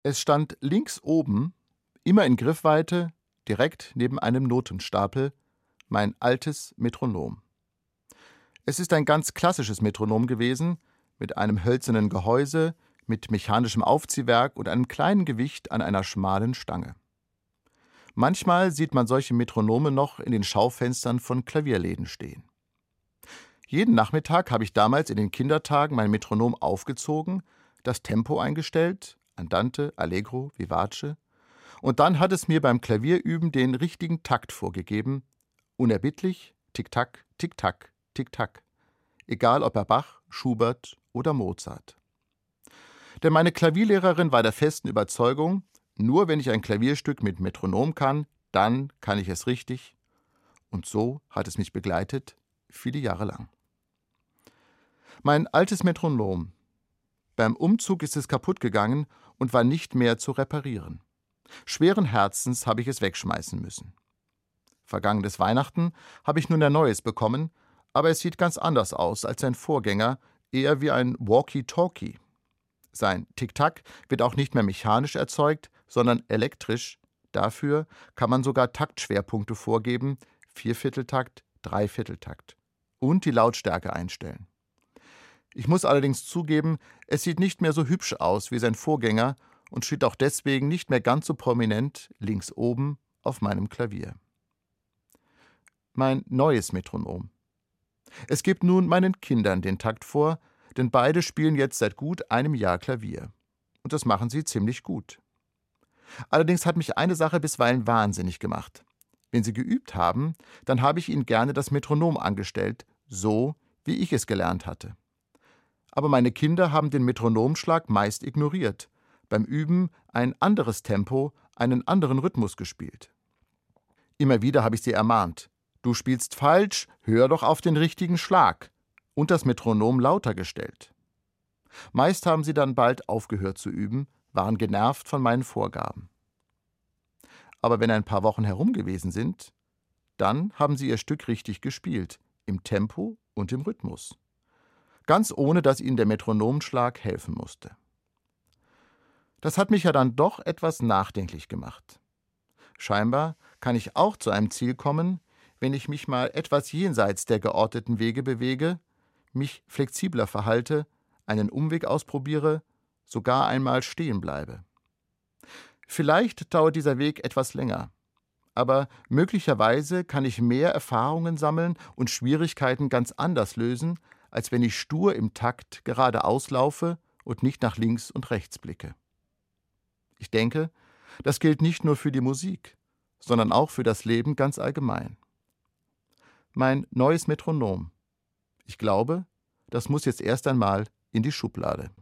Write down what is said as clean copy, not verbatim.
Es stand links oben, immer in Griffweite, direkt neben einem Notenstapel, mein altes Metronom. Es ist ein ganz klassisches Metronom gewesen, mit einem hölzernen Gehäuse, mit mechanischem Aufziehwerk und einem kleinen Gewicht an einer schmalen Stange. Manchmal sieht man solche Metronome noch in den Schaufenstern von Klavierläden stehen. Jeden Nachmittag habe ich damals in den Kindertagen mein Metronom aufgezogen, das Tempo eingestellt, Andante, Allegro, Vivace, und dann hat es mir beim Klavierüben den richtigen Takt vorgegeben, unerbittlich, Tick-Tack, Tick-Tack, Tick-Tack, egal ob er Bach, Schubert oder Mozart. Denn meine Klavierlehrerin war der festen Überzeugung, nur wenn ich ein Klavierstück mit Metronom kann, dann kann ich es richtig. Und so hat es mich begleitet, viele Jahre lang. Mein altes Metronom. Beim Umzug ist es kaputt gegangen und war nicht mehr zu reparieren. Schweren Herzens habe ich es wegschmeißen müssen. Vergangenes Weihnachten habe ich nun ein neues bekommen, aber es sieht ganz anders aus als sein Vorgänger, eher wie ein Walkie-Talkie. Sein Tick-Tack wird auch nicht mehr mechanisch erzeugt, sondern elektrisch. Dafür kann man sogar Taktschwerpunkte vorgeben, Viervierteltakt, Dreivierteltakt. Und die Lautstärke einstellen. Ich muss allerdings zugeben, es sieht nicht mehr so hübsch aus wie sein Vorgänger und steht auch deswegen nicht mehr ganz so prominent links oben auf meinem Klavier. Mein neues Metronom. Es gibt nun meinen Kindern den Takt vor, denn beide spielen jetzt seit gut einem Jahr Klavier. Und das machen sie ziemlich gut. Allerdings hat mich eine Sache bisweilen wahnsinnig gemacht. Wenn sie geübt haben, dann habe ich ihnen gerne das Metronom angestellt, so wie ich es gelernt hatte. Aber meine Kinder haben den Metronomschlag meist ignoriert, beim Üben ein anderes Tempo, einen anderen Rhythmus gespielt. Immer wieder habe ich sie ermahnt: Du spielst falsch, hör doch auf den richtigen Schlag, und das Metronom lauter gestellt. Meist haben sie dann bald aufgehört zu üben, waren genervt von meinen Vorgaben. Aber wenn ein paar Wochen herum gewesen sind, dann haben sie ihr Stück richtig gespielt, im Tempo und im Rhythmus. Ganz ohne, dass ihnen der Metronomschlag helfen musste. Das hat mich ja dann doch etwas nachdenklich gemacht. Scheinbar kann ich auch zu einem Ziel kommen, wenn ich mich mal etwas jenseits der geordneten Wege bewege, mich flexibler verhalte, einen Umweg ausprobiere, sogar einmal stehen bleibe. Vielleicht dauert dieser Weg etwas länger, aber möglicherweise kann ich mehr Erfahrungen sammeln und Schwierigkeiten ganz anders lösen, als wenn ich stur im Takt geradeaus laufe und nicht nach links und rechts blicke. Ich denke, das gilt nicht nur für die Musik, sondern auch für das Leben ganz allgemein. Mein neues Metronom. Ich glaube, das muss jetzt erst einmal in die Schublade.